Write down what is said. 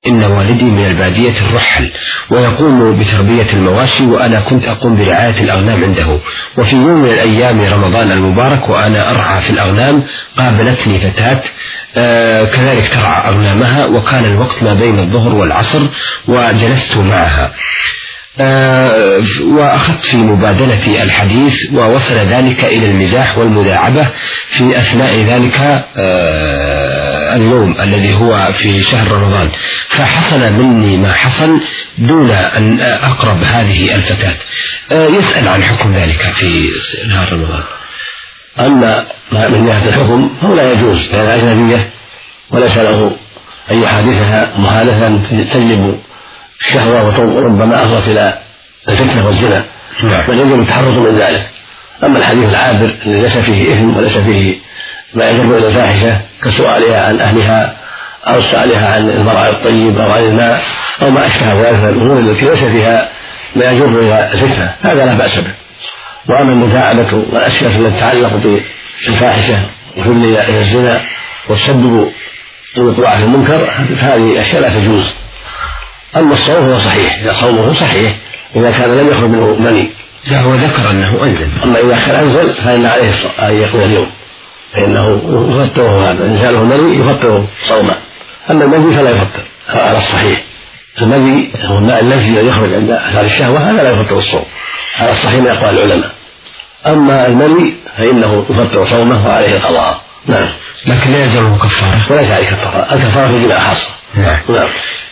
إن والدي من البادية الرحل ويقوم بتربية المواشي، وأنا كنت أقوم برعاية الأغنام عنده. وفي يوم من الأيام رمضان المبارك وأنا أرعى في الأغنام قابلتني فتاة كذلك ترعى أغنامها، وكان الوقت ما بين الظهر والعصر، وجلست معها وأخذت في مبادلة الحديث، ووصل ذلك إلى المزاح والمداعبة في أثناء ذلك اليوم الذي هو في شهر رمضان. فحصل مني ما حصل دون أن أقرب هذه الفتاة. يسأل عن حكم ذلك في نهار رمضان. أما من جهة الحكم هو لا يجوز، لأن أجنبية وليس له أن يحادثها محادثة تجلب الشهوة وربما أفضت إلى الفتنة والزنا، بل يجب التحرز من ذلك. أما الحديث العابر الذي ليس فيه إثم وليس فيه ما يجر إلى الفاحشة كسؤالها عن أهلها أو سؤالها عن المرعى الطيب أو عن الماء أو ما أشبه ذلك من الأمور التي ليس فيها ما يجر إلى الفتنة، هذا لا بأس به. وأما المداعبة والأسئلة التي تتعلق بالفاحشة وحمل إلى الزنا والتسبب بالوقوع في المنكر فهذه أشياء لا تجوز. أما الصوم هو صحيح، إذا صومه صحيح إذا كان لم يخرج منه مني. لا، هو ذكر أنه أنزل. أما إذا كان أنزل فإن عليه أن يقضي اليوم، فإنه يفطره، هذا إنزاله المني يفطره صوما. أما المني فلا يفطر على الصحيح. المني هو الماء الذي يخرج عند أثار الشهوة، هذا لا يفطر الصوم على الصحيح من أقوال العلماء. أما المني فإنه يفطر صومه وعليه القضاء. نعم. لكن لا يلزمه كفارة. وليس عليه كفارة، الكفارة في جماع خاصة. نعم.